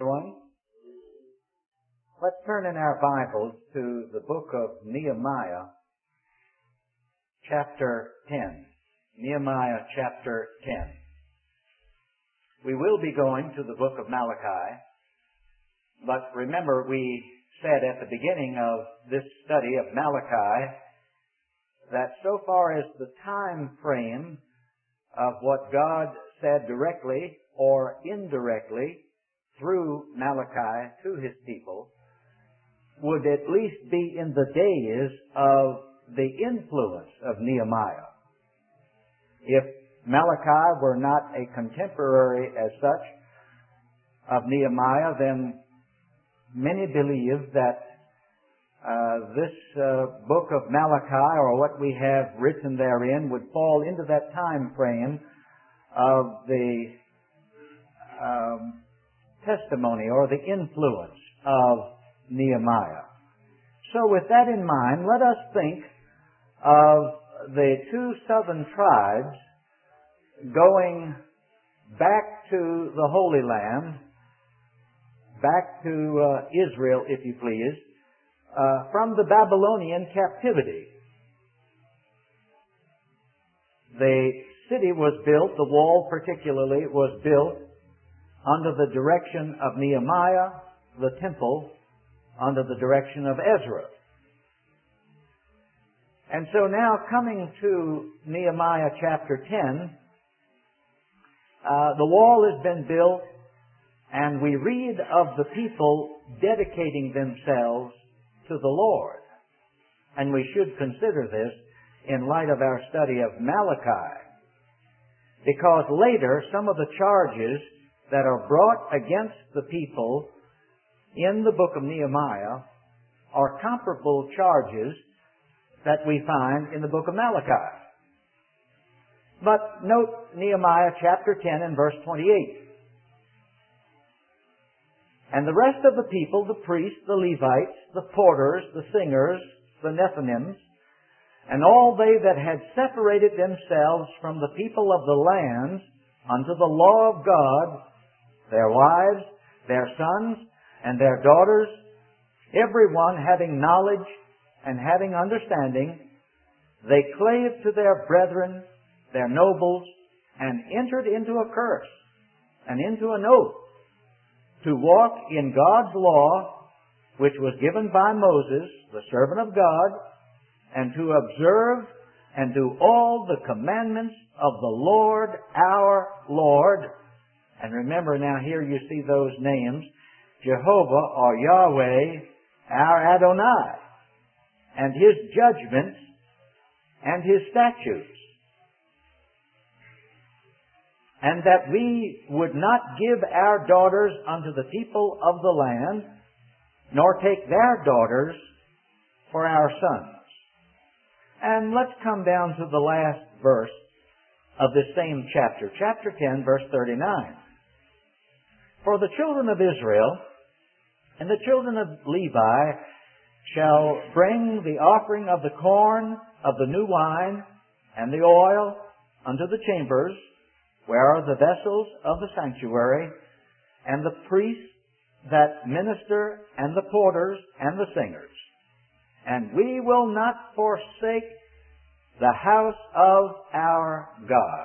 Everyone, let's turn in our Bibles to the book of Nehemiah, chapter 10. Nehemiah chapter 10. We will be going to the book of Malachi, but remember we said at the beginning of this study of Malachi that so far as the time frame of what God said directly or indirectly through Malachi to His people would at least be in the days of the influence of Nehemiah. If Malachi were not a contemporary as such of Nehemiah, then many believe that this book of Malachi, or what we have written therein, would fall into that time frame of the testimony or the influence of Nehemiah. So with that in mind, let us think of the two southern tribes going back to the Holy Land, back to Israel, if you please, from the Babylonian captivity. The city was built, the wall particularly, was built under the direction of Nehemiah, the temple under the direction of Ezra. And so now coming to Nehemiah chapter 10, the wall has been built, and we read of the people dedicating themselves to the Lord. And we should consider this in light of our study of Malachi, because later some of the charges that are brought against the people in the book of Nehemiah are comparable charges that we find in the book of Malachi. But note Nehemiah chapter 10 and verse 28. And the rest of the people, the priests, the Levites, the porters, the singers, the Nethinims, and all they that had separated themselves from the people of the lands unto the law of God, their wives, their sons, and their daughters, every one having knowledge and having understanding, they clave to their brethren, their nobles, and entered into a curse and into an oath to walk in God's law, which was given by Moses, the servant of God, and to observe and do all the commandments of the Lord our Lord. And remember now, here you see those names, Jehovah or Yahweh, our Adonai, and His judgments and His statutes. And that we would not give our daughters unto the people of the land, nor take their daughters for our sons. And let's come down to the last verse of this same chapter, chapter 10, verse 39. For the children of Israel and the children of Levi shall bring the offering of the corn, of the new wine, and the oil unto the chambers, where are the vessels of the sanctuary, and the priests that minister, and the porters, and the singers. And we will not forsake the house of our God.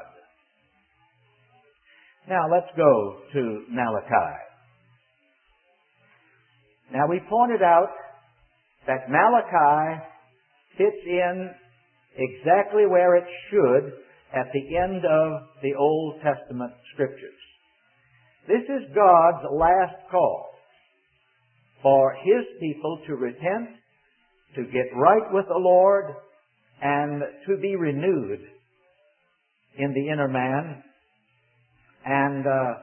Now let's go to Malachi. Now we pointed out that Malachi fits in exactly where it should at the end of the Old Testament Scriptures. This is God's last call for His people to repent, to get right with the Lord, and to be renewed in the inner man, and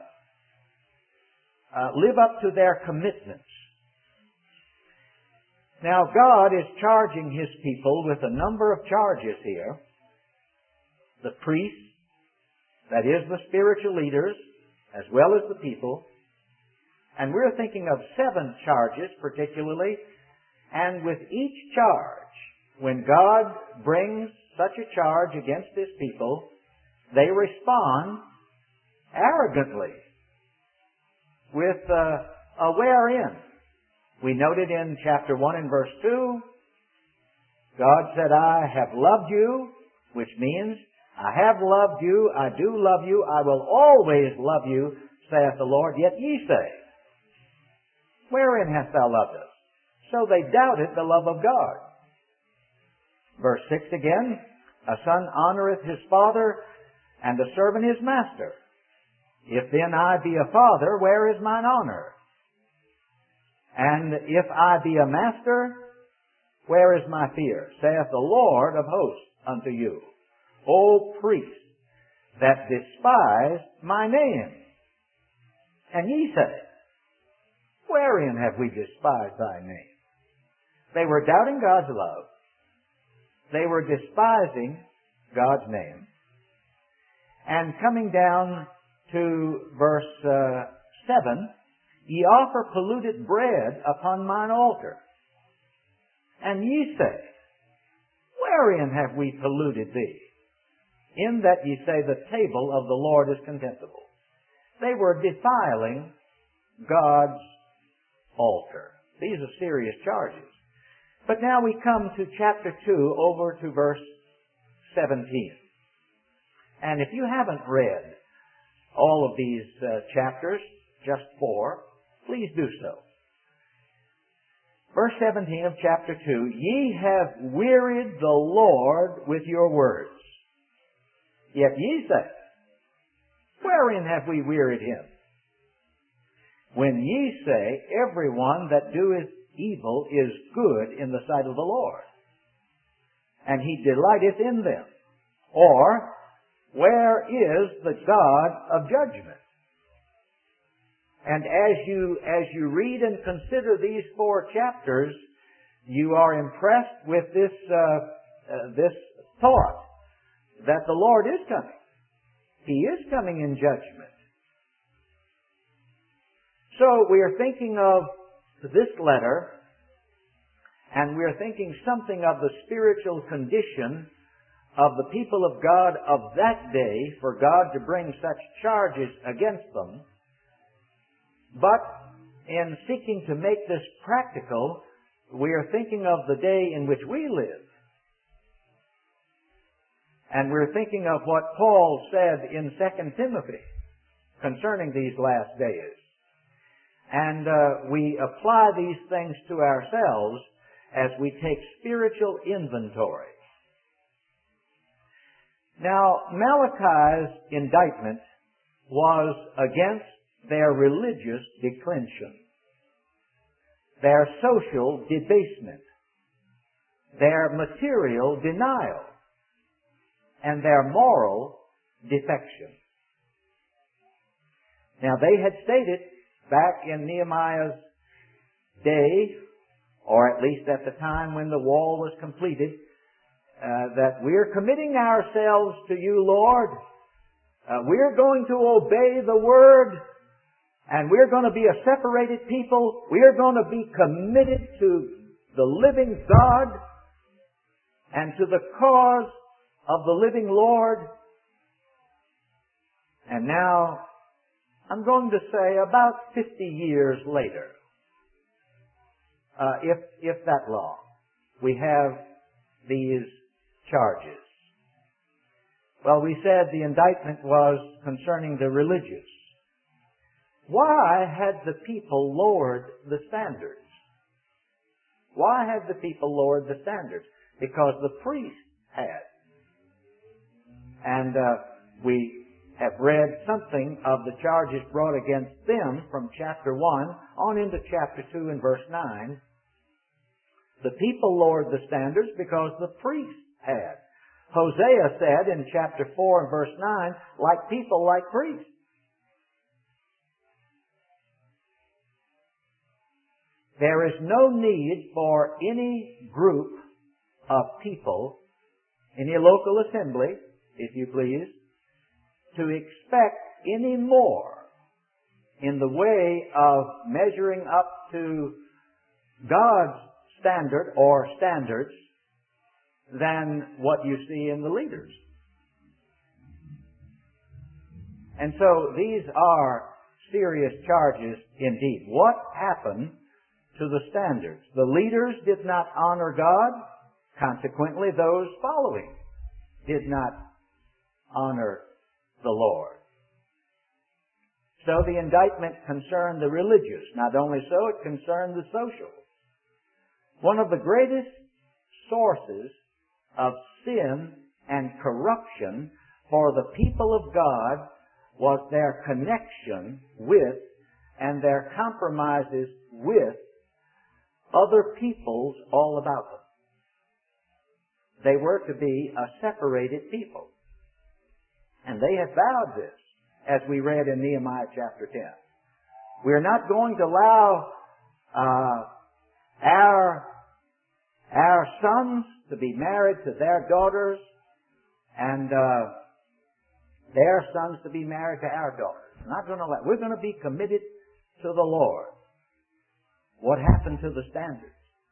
live up to their commitments. Now, God is charging His people with a number of charges here. The priests, that is the spiritual leaders, as well as the people. And we're thinking of 7 charges particularly. And with each charge, when God brings such a charge against His people, they respond arrogantly with Wherein? We noted in chapter 1 and verse 2, God said, I have loved you, which means, I have loved you, I do love you, I will always love you, saith the Lord. Yet ye say, wherein hast thou loved us? So they doubted the love of God. Verse 6 again, a son honoreth his father, and a servant his master. If then I be a father, where is mine honor? And if I be a master, where is my fear? Saith the Lord of hosts unto you, O priests, that despise my name. And ye say, wherein have we despised thy name? They were doubting God's love. They were despising God's name. And coming down to verse 7, ye offer polluted bread upon mine altar. And ye say, wherein have we polluted thee? In that ye say, the table of the Lord is contemptible. They were defiling God's altar. These are serious charges. But now we come to chapter 2, over to verse 17. And if you haven't read all of these chapters, just 4, please do so. Verse 17 of chapter 2, ye have wearied the Lord with your words. Yet ye say, wherein have we wearied him? When ye say, everyone that doeth evil is good in the sight of the Lord, and he delighteth in them. Or, where is the God of judgment? And as you read and consider these 4 chapters, you are impressed with this thought that the Lord is coming. He is coming in judgment. So we are thinking of this letter, and we are thinking something of the spiritual condition of the people of God of that day for God to bring such charges against them. But in seeking to make this practical, we are thinking of the day in which we live. And we're thinking of what Paul said in 2 Timothy concerning these last days. And we apply these things to ourselves as we take spiritual inventory. Now, Malachi's indictment was against their religious declension, their social debasement, their material denial, and their moral defection. Now, they had stated back in Nehemiah's day, or at least at the time when the wall was completed, that we're committing ourselves to you, Lord. We're going to obey the Word, and we're going to be a separated people. We're going to be committed to the living God and to the cause of the living Lord. And now, I'm going to say about 50 years later, if that long, we have these charges. Well, we said the indictment was concerning the religious. Why had the people lowered the standards? Why had the people lowered the standards? Because the priests had. And we have read something of the charges brought against them from chapter 1 on into chapter 2 and verse 9. The people lowered the standards because the priests had. Hosea said in chapter 4 and verse 9, like people, like priests. There is no need for any group of people, any local assembly, if you please, to expect any more in the way of measuring up to God's standard or standards than what you see in the leaders. And so these are serious charges indeed. What happened to the standards? The leaders did not honor God. Consequently, those following did not honor the Lord. So the indictment concerned the religious. Not only so, it concerned the social. One of the greatest sources of sin and corruption for the people of God was their connection with and their compromises with other peoples all about them. They were to be a separated people. And they have vowed this, as we read in Nehemiah chapter 10. We're not going to allow our sons to be married to their daughters and their sons to be married to our daughters. Not going to allow. We're going to be committed to the Lord. What happened to the standards?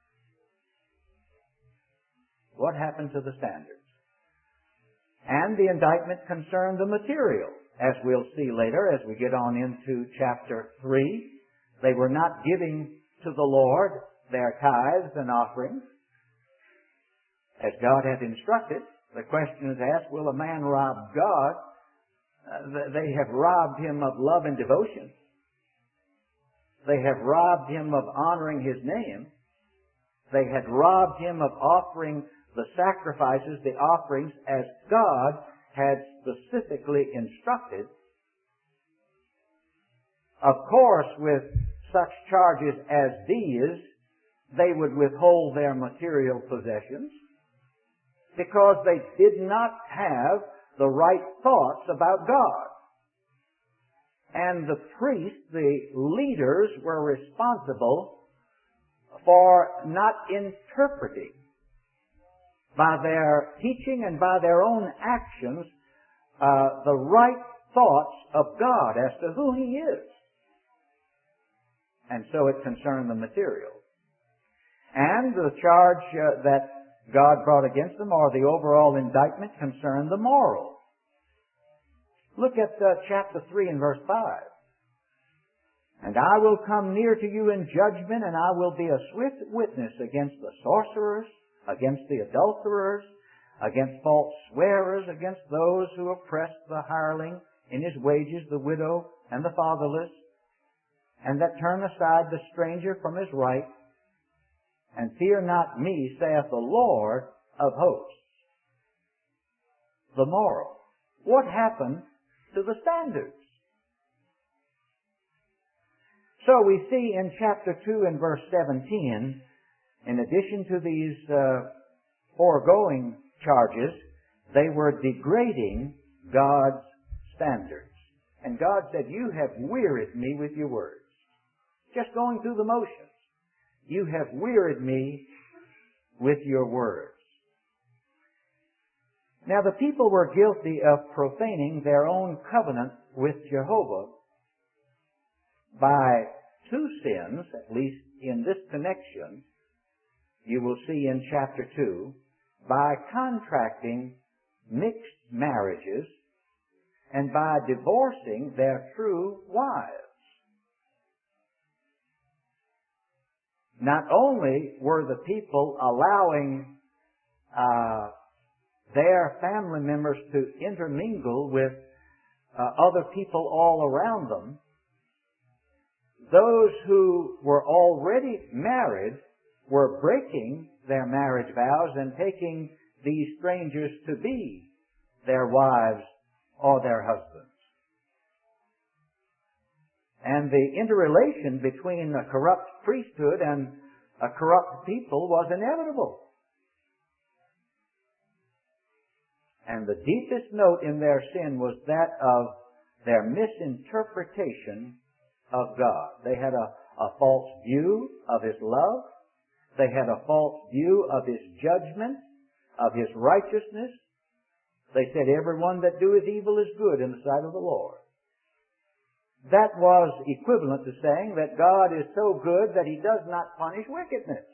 What happened to the standards? And the indictment concerned the material, as we'll see later as we get on into chapter 3. They were not giving to the Lord their tithes and offerings, as God had instructed. The question is asked, will a man rob God? They have robbed Him of love and devotion. They have robbed Him of honoring His name. They had robbed Him of offering the sacrifices, the offerings, as God had specifically instructed. Of course, with such charges as these, they would withhold their material possessions because they did not have the right thoughts about God. And the priests, the leaders, were responsible for not interpreting by their teaching and by their own actions the right thoughts of God as to who He is. And so it concerned the material. And the charge that God brought against them, or the overall indictment, concerned the moral. Look at chapter 3 and verse 5. And I will come near to you in judgment, and I will be a swift witness against the sorcerers, against the adulterers, against false swearers, against those who oppress the hireling in his wages, the widow and the fatherless, and that turn aside the stranger from his right, and fear not me, saith the Lord of hosts. The moral. What happened to the standards? So we see in chapter 2 and verse 17, in addition to these foregoing charges, they were degrading God's standards. And God said, you have wearied me with your words. Just going through the motions. You have wearied me with your words. Now the people were guilty of profaning their own covenant with Jehovah by two sins, at least in this connection, you will see in chapter 2, by contracting mixed marriages and by divorcing their true wives. Not only were the people allowing their family members to intermingle with other people all around them, those who were already married were breaking their marriage vows and taking these strangers to be their wives or their husbands. And the interrelation between a corrupt priesthood and a corrupt people was inevitable. And the deepest note in their sin was that of their misinterpretation of God. They had a false view of His love. They had a false view of His judgment, of His righteousness. They said, everyone that doeth evil is good in the sight of the Lord. That was equivalent to saying that God is so good that He does not punish wickedness.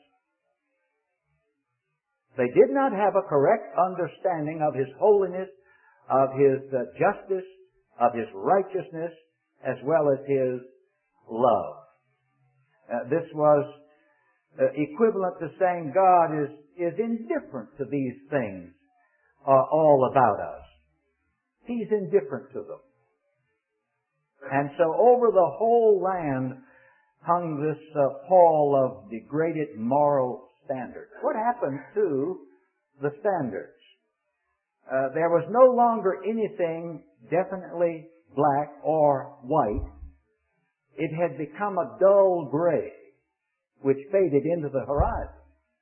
They did not have a correct understanding of His holiness, of His justice, of His righteousness, as well as His love. This was equivalent to saying God is indifferent to these things all about us. He's indifferent to them. And so over the whole land hung this pall of degraded moral standards. What happened to the standards? There was no longer anything definitely black or white. It had become a dull gray, which faded into the horizon.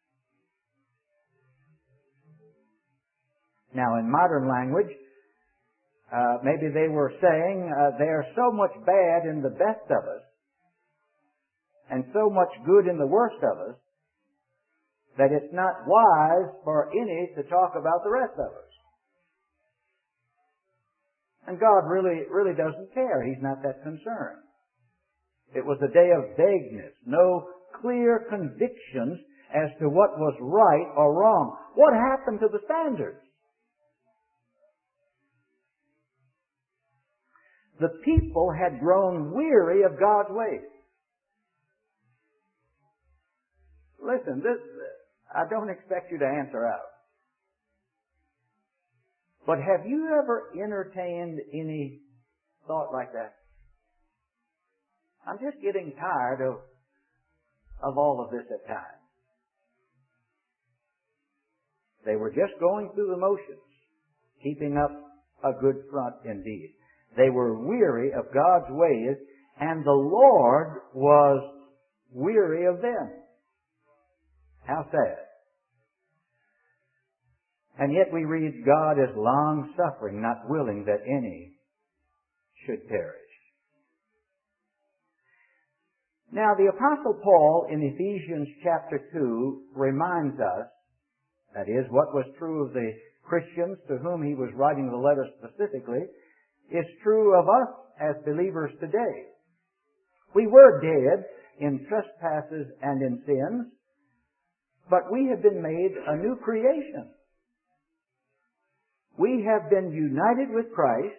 Now, in modern language, maybe they were saying there's so much bad in the best of us and so much good in the worst of us that it's not wise for any to talk about the rest of us. And God really doesn't care. He's not that concerned. It was a day of vagueness, no clear convictions as to what was right or wrong. What happened to the standards? The people had grown weary of God's ways. Listen, I don't expect you to answer out. But have you ever entertained any thought like that? I'm just getting tired of all of this at times. They were just going through the motions, keeping up a good front indeed. They were weary of God's ways, and the Lord was weary of them. How sad. And yet we read, God is long-suffering, not willing that any should perish. Now, the Apostle Paul in Ephesians chapter 2 reminds us, that is, what was true of the Christians to whom he was writing the letter specifically, is true of us as believers today. We were dead in trespasses and in sins, but we have been made a new creation. We have been united with Christ.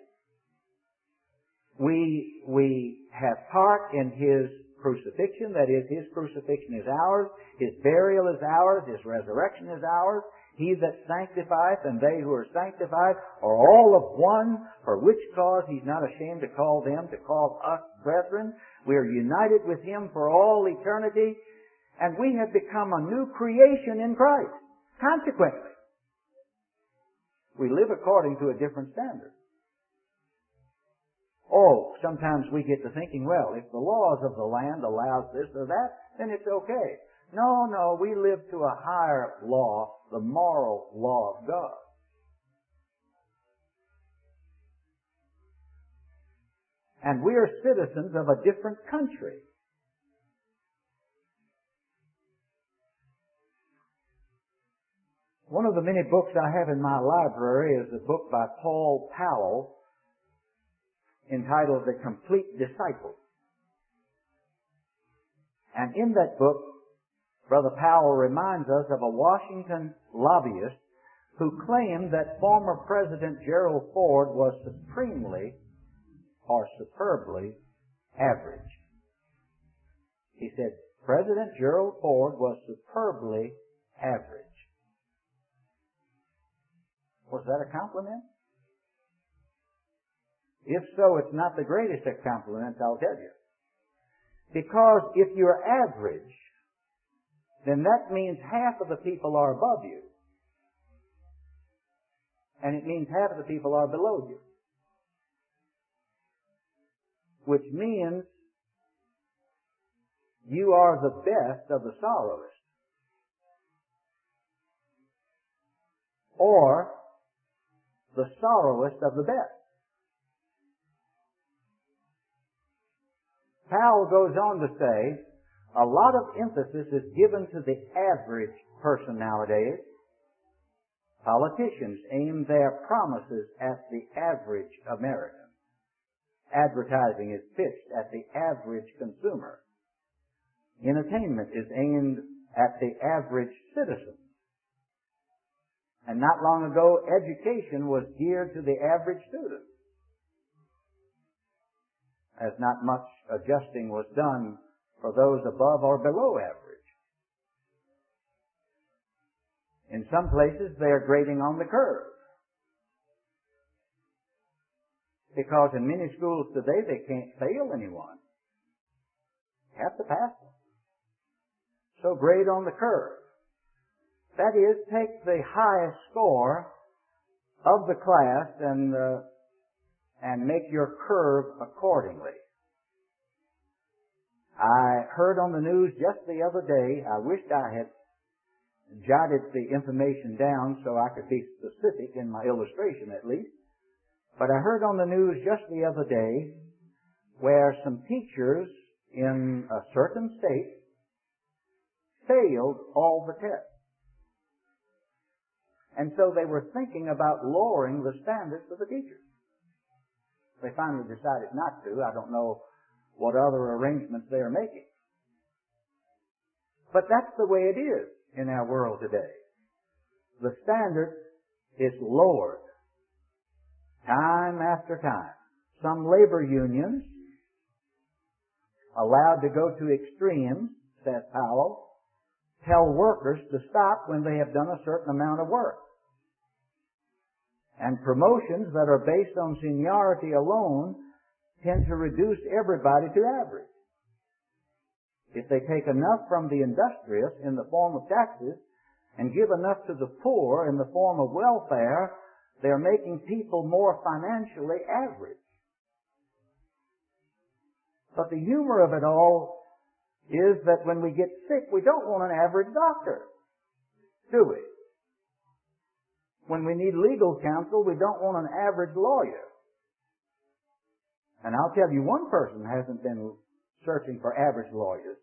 We have part in His crucifixion. That is, His crucifixion is ours. His burial is ours. His resurrection is ours. He that sanctifieth and they who are sanctified are all of one, for which cause He's not ashamed to call them, to call us brethren. We are united with Him for all eternity, and we have become a new creation in Christ. Consequently, we live according to a different standard. Oh, sometimes we get to thinking, well, if the laws of the land allows this or that, then it's okay. No, we live to a higher law, the moral law of God. And we are citizens of a different country. One of the many books I have in my library is a book by Paul Powell entitled The Complete Disciple. And in that book, Brother Powell reminds us of a Washington lobbyist who claimed that former President Gerald Ford was supremely or superbly average. He said President Gerald Ford was superbly average. Was that a compliment? If so, it's not the greatest of compliments, I'll tell you. Because if you're average, then that means half of the people are above you. And it means half of the people are below you. Which means you are the best of the sorrowist. Or the sorrowist of the best. Powell goes on to say, a lot of emphasis is given to the average person nowadays. Politicians aim their promises at the average American. Advertising is pitched at the average consumer. Entertainment is aimed at the average citizen. And not long ago, education was geared to the average student. as not much adjusting was done for those above or below average. In some places, they are grading on the curve. Because in many schools today, they can't fail anyone. They have to pass them. So grade on the curve. That is, take the highest score of the class and make your curve accordingly. I heard on the news just the other day, I wished I had jotted the information down so I could be specific in my illustration at least. But I heard on the news just the other day where some teachers in a certain state failed all the tests. And so they were thinking about lowering the standards of the teachers. They finally decided not to. I don't know what other arrangements they are making. But that's the way it is in our world today. The standard is lowered time after time. Some labor unions, allowed to go to extremes, says Powell, tell workers to stop when they have done a certain amount of work. And promotions that are based on seniority alone tend to reduce everybody to average. If they take enough from the industrious in the form of taxes and give enough to the poor in the form of welfare, they're making people more financially average. But the humor of it all is that when we get sick, we don't want an average doctor, do we? When we need legal counsel, we don't want an average lawyer. And I'll tell you, one person hasn't been searching for average lawyers.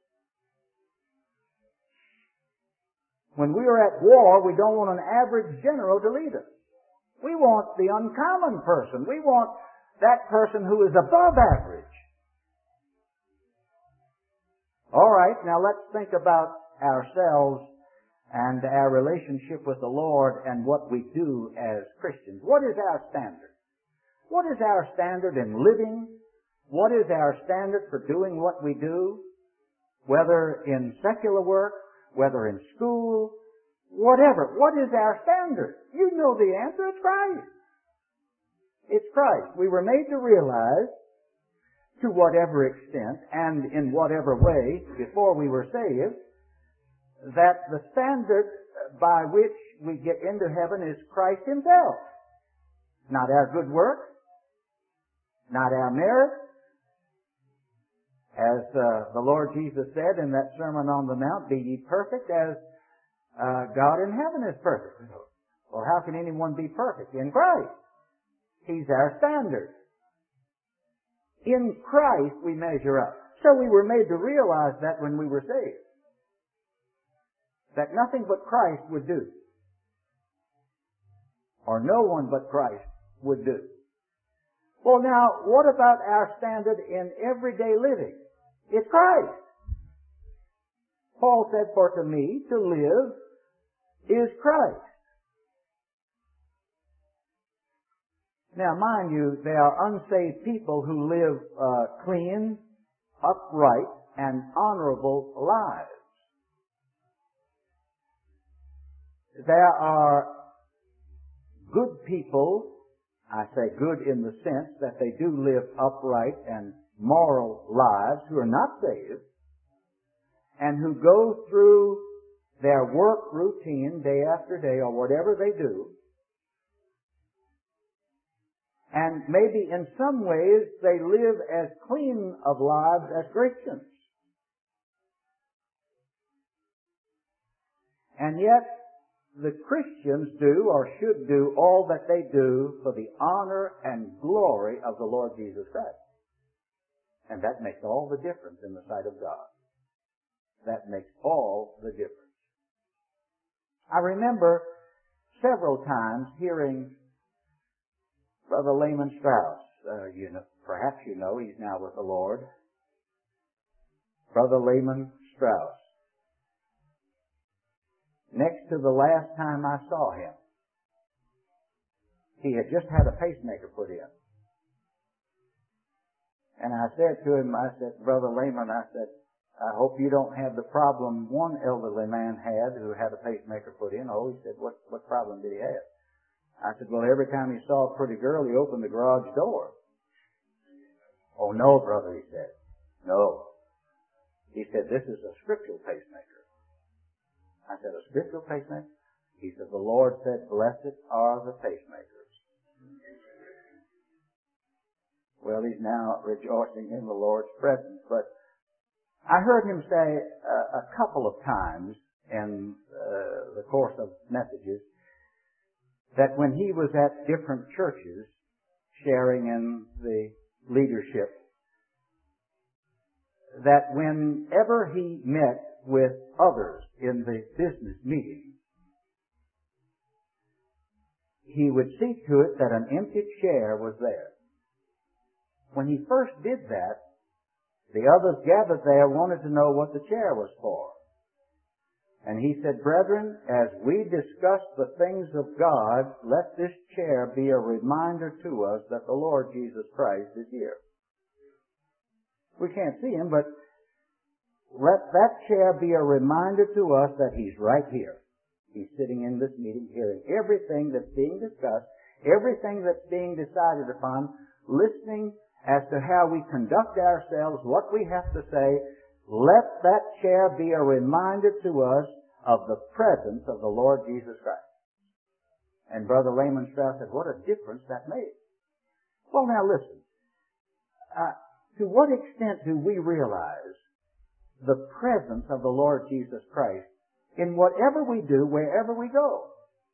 When we are at war, we don't want an average general to lead us. We want the uncommon person. We want that person who is above average. All right, now let's think about ourselves and our relationship with the Lord and what we do as Christians. What is our standard? What is our standard in living? What is our standard for doing what we do? Whether in secular work, whether in school, whatever. What is our standard? You know the answer. It's Christ. It's Christ. We were made to realize, to whatever extent and in whatever way, before we were saved, that the standard by which we get into heaven is Christ Himself. Not our good works, not our merit. As the Lord Jesus said in that Sermon on the Mount, be ye perfect as God in heaven is perfect. Or how can anyone be perfect? In Christ. He's our standard. In Christ we measure up. So we were made to realize that when we were saved. That nothing but Christ would do. Or no one but Christ would do. Well now, what about our standard in everyday living? It's Christ. Paul said, for to me, to live is Christ. Now mind you, there are unsaved people who live clean, upright, and honorable lives. There are good people, I say good in the sense that they do live upright and moral lives, who are not saved, and who go through their work routine day after day, or whatever they do, and maybe in some ways they live as clean of lives as Christians. And yet, the Christians do or should do all that they do for the honor and glory of the Lord Jesus Christ. And that makes all the difference in the sight of God. That makes all the difference. I remember several times hearing Brother Lehman Strauss. Perhaps you know, he's now with the Lord. Brother Lehman Strauss. Next to the last time I saw him, he had just had a pacemaker put in. And I said to him, I said, Brother Lehman, I said, I hope you don't have the problem one elderly man had who had a pacemaker put in. Oh, he said, what problem did he have? I said, well, every time he saw a pretty girl, he opened the garage door. Oh, no, brother, he said. No. He said, this is a scriptural pacemaker. I said, a scriptural pacemaker? He said, the Lord said, blessed are the pacemakers. Well, he's now rejoicing in the Lord's presence. But I heard him say a couple of times in the course of messages that when he was at different churches sharing in the leadership, that whenever he met with others in the business meeting, he would see to it that an empty chair was there. When he first did that, the others gathered there wanted to know what the chair was for. And he said, brethren, as we discuss the things of God, let this chair be a reminder to us that the Lord Jesus Christ is here. We can't see him, but let that chair be a reminder to us that he's right here. He's sitting in this meeting, hearing everything that's being discussed, everything that's being decided upon, listening as to how we conduct ourselves, what we have to say. Let that chair be a reminder to us of the presence of the Lord Jesus Christ. And Brother Lehman Strauss said, what a difference that made. Well, now listen. To what extent do we realize the presence of the Lord Jesus Christ in whatever we do, wherever we go?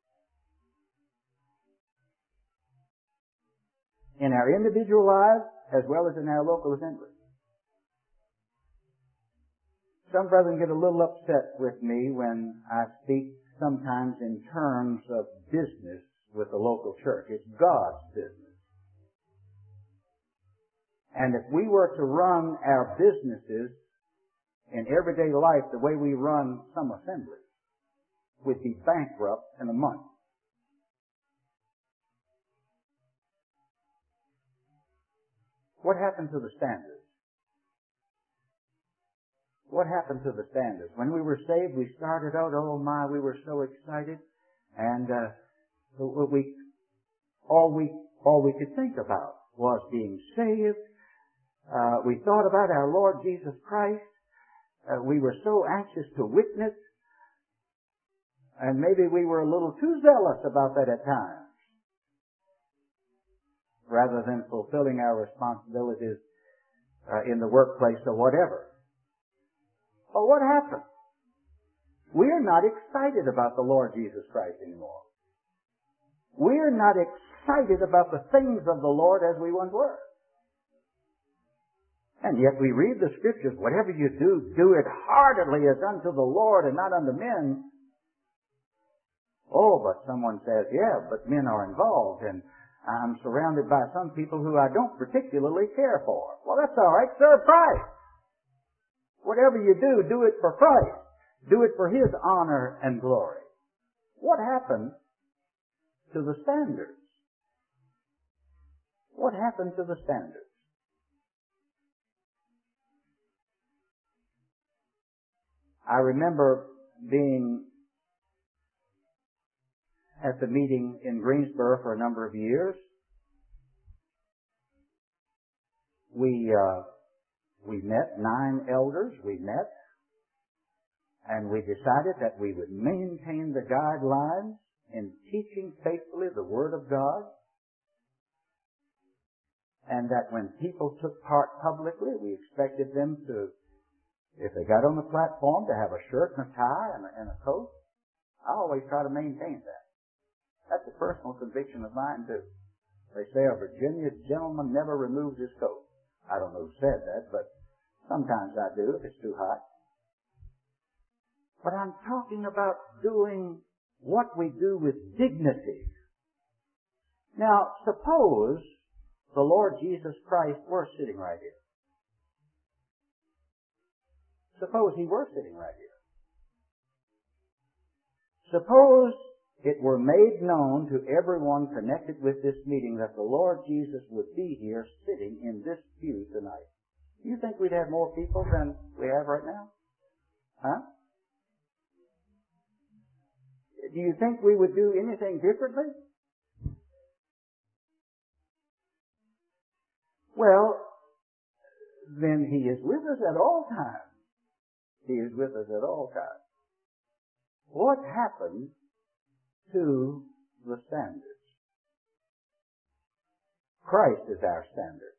In our individual lives, as well as in our local assembly. Some brethren get a little upset with me when I speak sometimes in terms of business with the local church. It's God's business. And if we were to run our businesses in everyday life the way we run some assemblies, we'd be bankrupt in a month. What happened to the standards? What happened to the standards? When we were saved, we started out, oh my, we were so excited. And all we could think about was being saved. We thought about our Lord Jesus Christ. We were so anxious to witness. And maybe we were a little too zealous about that at times, rather than fulfilling our responsibilities in the workplace or whatever. But what happened? We're not excited about the Lord Jesus Christ anymore. We're not excited about the things of the Lord as we once were. And yet we read the Scriptures, whatever you do, do it heartily as unto the Lord and not unto men. Oh, but someone says, yeah, but men are involved, and I'm surrounded by some people who I don't particularly care for. Well, that's all right. Serve Christ. Whatever you do, do it for Christ. Do it for His honor and glory. What happened to the standards? What happened to the standards? I remember being at the meeting in Greensboro for a number of years. We met, 9 elders, we met, and we decided that we would maintain the guidelines in teaching faithfully the Word of God, and that when people took part publicly, we expected them to, if they got on the platform, to have a shirt and a tie and a coat. I always try to maintain that. That's a personal conviction of mine, too. They say a Virginia gentleman never removes his coat. I don't know who said that, but sometimes I do if it's too hot. But I'm talking about doing what we do with dignity. Now, suppose the Lord Jesus Christ were sitting right here. Suppose He were sitting right here. Suppose it were made known to everyone connected with this meeting that the Lord Jesus would be here sitting in this pew tonight. Do you think we'd have more people than we have right now? Huh? Do you think we would do anything differently? Well, then He is with us at all times. He is with us at all times. What happened to the standards? Christ is our standard.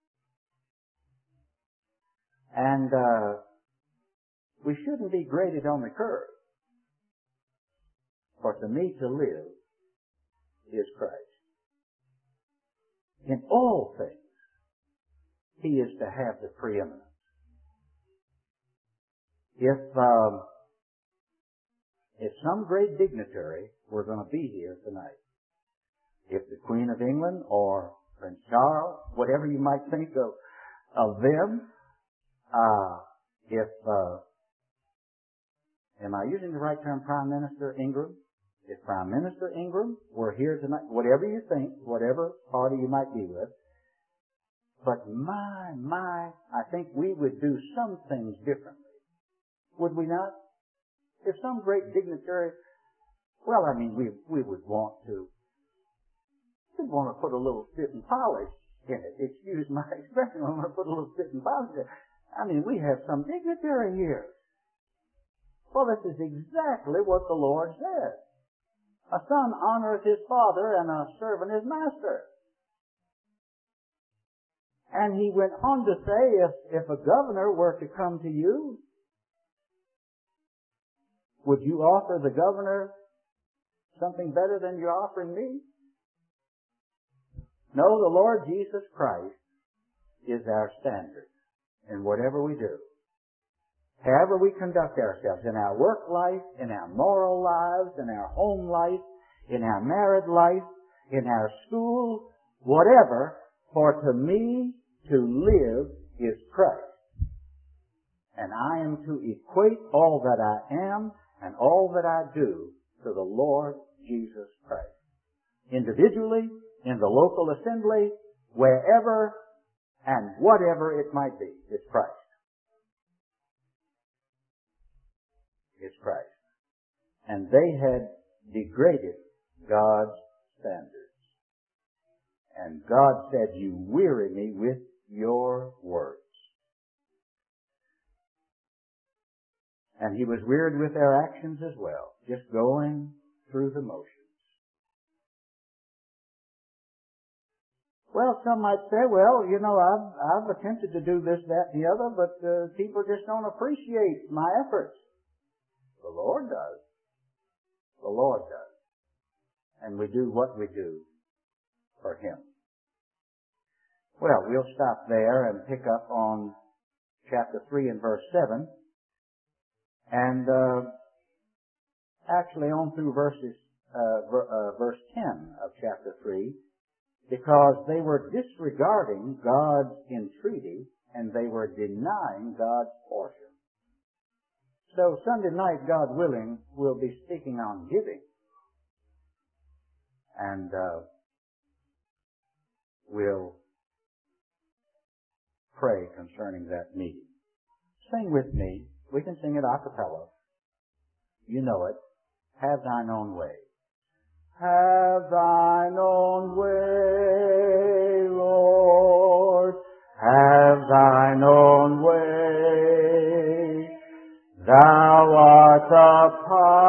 And we shouldn't be graded on the curve. For to me to live is Christ. In all things, He is to have the preeminence. If some great dignitary were going to be here tonight, if the Queen of England or Prince Charles, whatever you might think of them, am I using the right term, Prime Minister Ingram? If Prime Minister Ingram were here tonight, whatever you think, whatever party you might be with, but I think we would do some things differently. Would we not? If some great dignitary, well, I mean, we would want to, we'd want to put a little spit and polish in it. Excuse my expression, I want to put a little spit and polish in it. I mean, we have some dignitary here. Well, this is exactly what the Lord said. A son honoreth his father, and a servant his master. And He went on to say, if a governor were to come to you, would you offer the governor something better than you're offering me? No, the Lord Jesus Christ is our standard in whatever we do. However we conduct ourselves, in our work life, in our moral lives, in our home life, in our married life, in our school, whatever, for to me to live is Christ. And I am to equate all that I am and all that I do to the Lord Jesus Christ. Individually, in the local assembly, wherever and whatever it might be, it's Christ. It's Christ. And they had degraded God's standards. And God said, you weary me with your words. And He was wearied with their actions as well, just going through the motions. Well, some might say, well, you know, I've attempted to do this, that, and the other, but people just don't appreciate my efforts. The Lord does. The Lord does. And we do what we do for Him. Well, we'll stop there and pick up on chapter 3 and verse 7. And actually on through verse 10 of chapter 3, because they were disregarding God's entreaty and they were denying God's portion. So Sunday night, God willing, we'll be speaking on giving. And we'll pray concerning that meeting. Sing with me. We can sing it a cappella. You know it. Have thine own way. Have thine own way, Lord. Have thine own way. Thou art the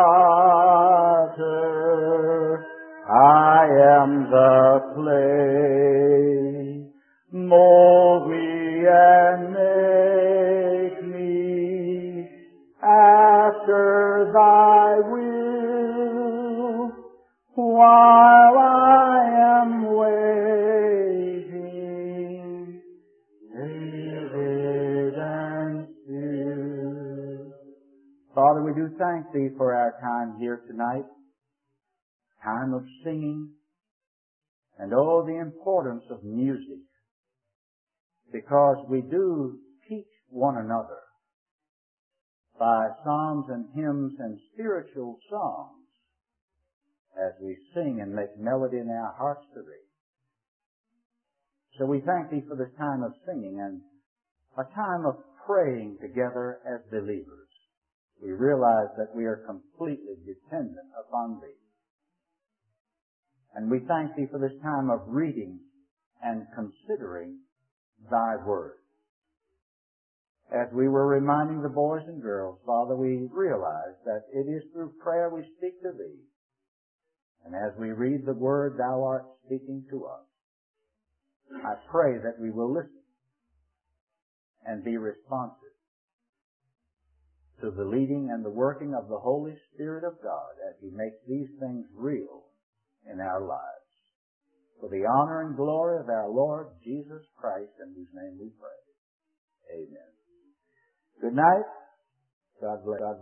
potter, I am the clay. Mold me and make me after thy will, while I am waiting, vivid and still. Father, we do thank Thee for our time here tonight, time of singing, and oh, the importance of music, because we do teach one another by psalms and hymns and spiritual songs as we sing and make melody in our hearts to Thee. So we thank Thee for this time of singing and a time of praying together as believers. We realize that we are completely dependent upon Thee. And we thank Thee for this time of reading and considering Thy Word. As we were reminding the boys and girls, Father, we realize that it is through prayer we speak to Thee. And as we read the Word, Thou art speaking to us. I pray that we will listen and be responsive to the leading and the working of the Holy Spirit of God as He makes these things real in our lives. For the honor and glory of our Lord Jesus Christ, in whose name we pray. Amen. Good night. God bless.